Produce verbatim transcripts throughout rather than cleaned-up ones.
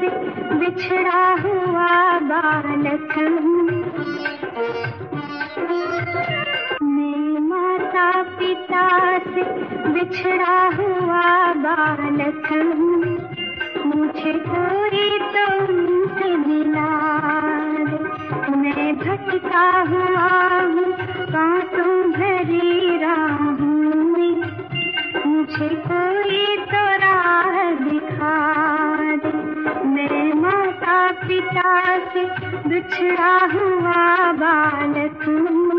से बिछड़ा हुआ बालक हूँ। मैं माता पिता से बिछड़ा हुआ बालक हूँ। मुझे कोई तो उनसे मिला दे। मैं भटका हुआ हूँ कांटों भरी राहों में। मुझे कोई तो राह दिखा दे। मैं माता पिता से बिछड़ा हुआ बालक हूँ।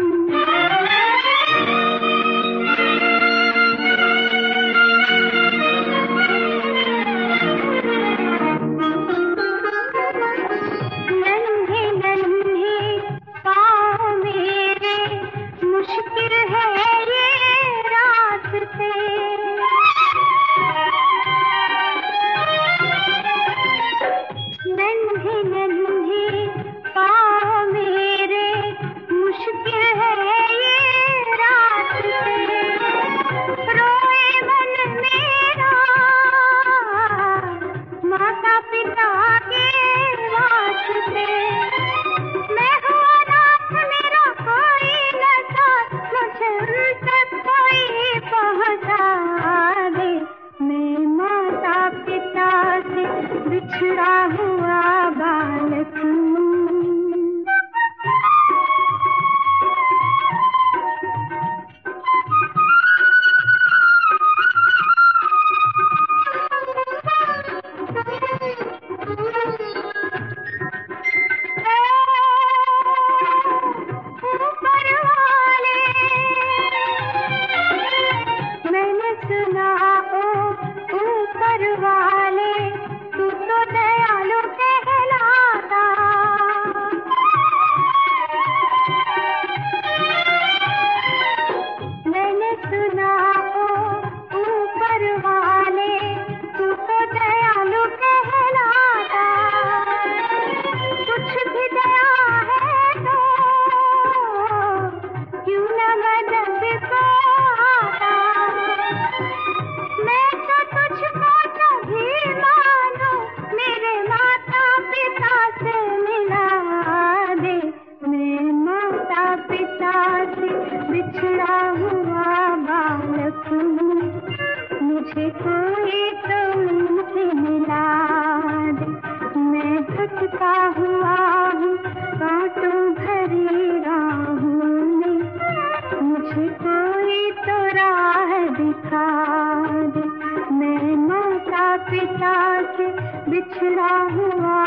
बिछड़ा हुआ बालक मैंने सुना ओ ऊपर वाले तू तो दयालु कहलाता। मैंने सुना ओ ऊपर वाले तू तो दयालु कहलाता। कुछ भी दया है तो क्यों न मदद को आता। मैं तो तुझको कभी मानो मेरे माता पिता से मिला दे। मैं माता पिता से बिछड़ा हुआ बालक हूँ। मुझे कोई तो उनसे मिला दे। मैं भटका हुआ हूँ कांटों भरी राहों में। मुझे कोई तो राह दिखा दे। मैं माता पिता से बिछड़ा हुआ